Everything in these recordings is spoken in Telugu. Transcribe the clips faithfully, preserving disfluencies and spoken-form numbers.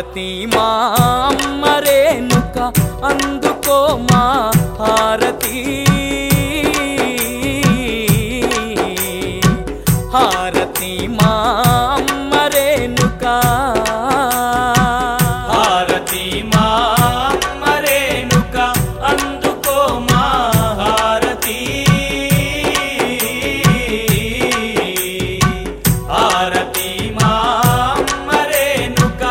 హారతి మా అమ్మ రేణుక అందుకో మా హారతి హారతి మా అమ్మ రేణుక హారతి మా అమ్మ రేణుక అందుకో మా హారతి హారతి మా అమ్మ రేణుక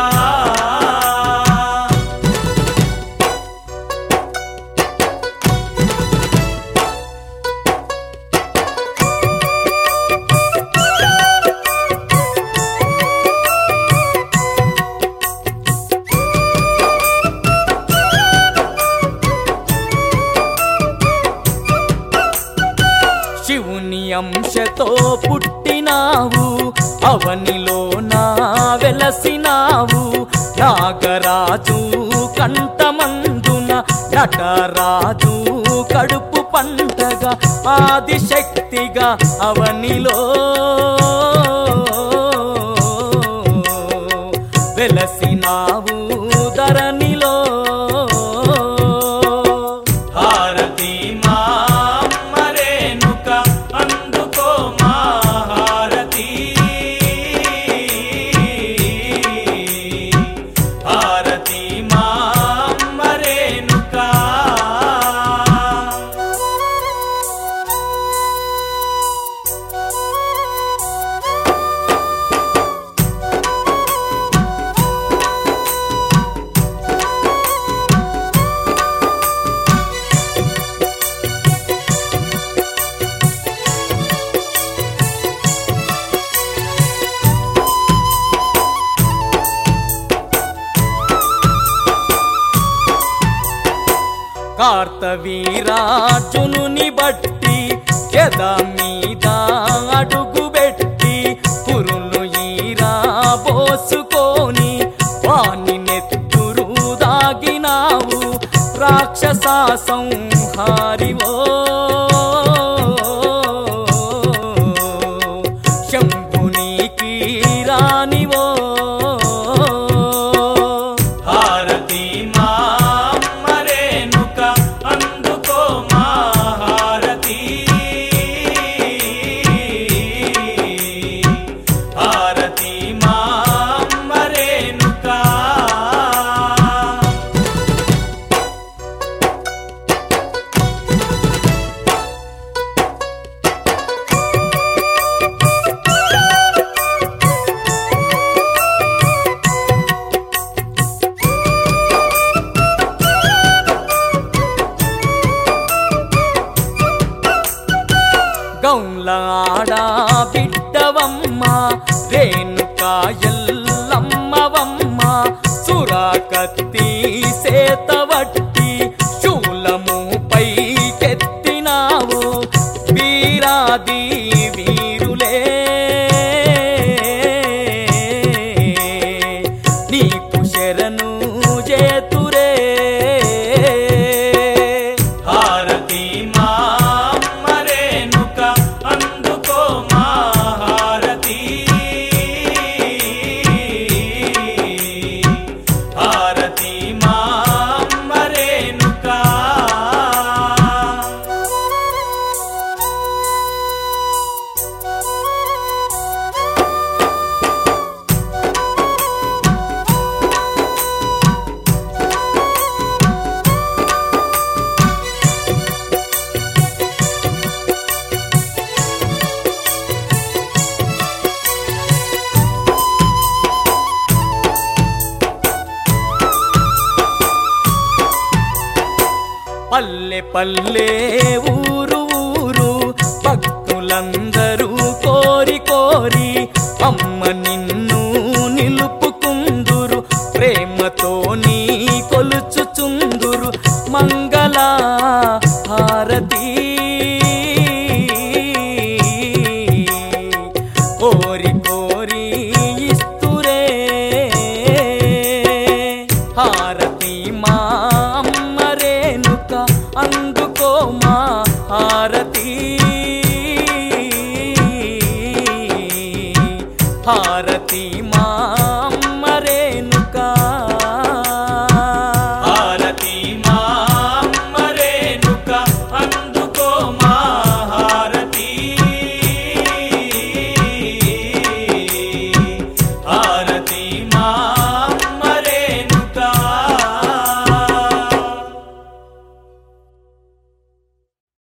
శివుని అంశతో పుట్టినావు అవనిలో నా వెలసినావు నాగరాజు కంఠమందున నటరాజు కడుపు పంటగా ఆదిశక్తిగా అవనిలో వెలసినావు ధరణిలో హారతి మా అమ్మ రేణుక అందుకో మా హారతి హారతి మా అమ్మ రేణుక కార్తవీరార్జునుని బట్టి ఎద మీద అడుగు పెట్టి పురులు ఈరా పోసుకొని వాణి నెత్తురు దాగినావు రాక్షస సంహారివో శంభునికి రానివో హారతి మా అమ్మ రేణుక అందుకో మా హారతి హారతి మా అమ్మ రేణుక గౌలాడా బిడ్డవమ్మ రేణుక ఎల్లమ్మవమ్మ సురాకత్తి సేతవట్టి శూలము పైకెత్తినావు వీరాది వీరులే నీకు శరణు చేతురే హారతి మా అమ్మ రేణుక అందుకో మా హారతి హారతి మా అమ్మ రేణుక పల్లె పల్లె ఊరు ఊరు భక్తులందరూ కోరి కోరి అమ్మ నిన్ను నిలుపుకుందురు ప్రేమతో నీ కొలుచుచుందురు మంగళ హారతి కోరి కోరి ఇస్తురే హారతి మా అమ్మ రేణుక అందుకో మా హారతి హారతి మా